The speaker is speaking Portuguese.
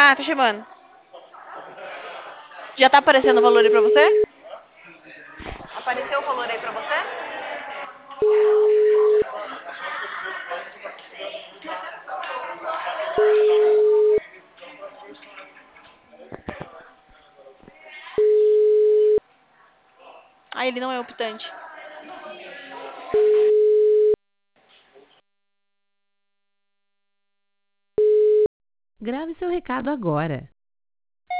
Ah, tá chamando. Já tá aparecendo o valor aí pra você? Apareceu o valor aí pra você? Ah, ele não é optante. Grave seu recado agora.